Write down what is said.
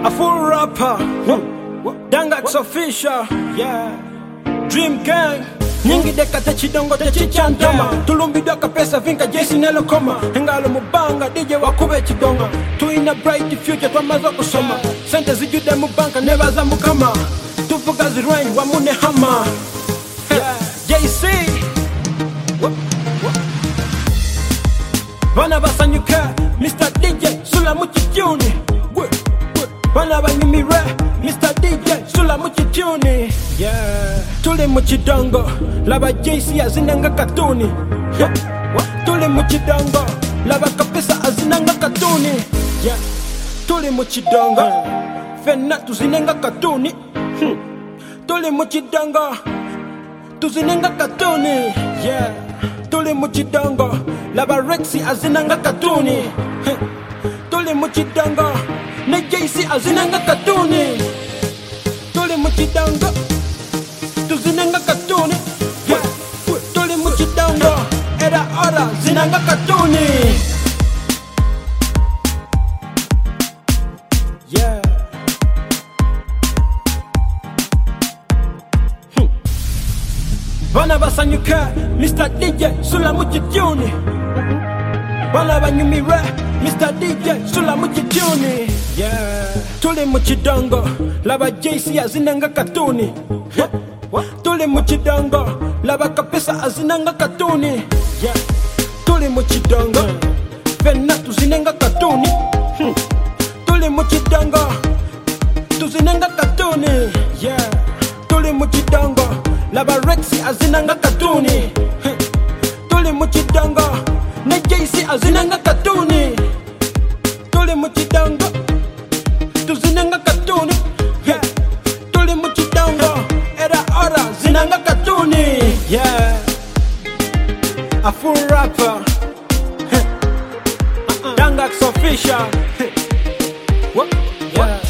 A full rapper, Dangax official, yeah. Dream Gang, nyingi deka te chidongo te chichantama. Tulumbido ka pesa vinka jesi nelo koma. Hengalo mubanga DJ wakube chidongo. Tuina bright future twamazo kusoma. Sente zijude mubanka neva za mukama. Tuvuga zirwengi wamune hama, yeah. JC Bana basanyuka Mr. DJ Sula muchituni. Bana banyumire Mr. DJ Sula muchituni, yeah. Tuli muchidongo Laba JC azinanga katuni, yeah. Tuli muchidongo Laba kapesa azinanga katuni, yeah. Tuli muchidongo Fena tuzinanga katuni, Tuli muchidongo tuzinanga katuni, yeah. Tuli muchidongo Laba Rexy azinanga katuni, Tuli muchidongo ne JC azinanga katuni. Tuli muchidongo tuzinanga katuni, yeah. Tuli muchidongo era ora zinanga katuni, yeah. Bana basanyuka Mr. DJ Sula muchituni. Bana banyumire Mr. DJ Sula muchituni, yeah. Tuli muchidongo Laba JC azinanga katuni, yeah. Tuli muchidongo Laba kapesa azinanga katuni, yeah. Tuli muchidongo Fena tuzinanga katuni, Tuli muchidongo tuzinanga katuni, yeah. Tuli muchidongo Laba Rexy azinanga katuni, Tuli muchidongo ne JC azinanga katuni. Tuli muchidongo tuzinanga katuni, yeah. Tuli muchidongo era ora zinanga katuni, yeah. A full rapper, Dangax official, yeah.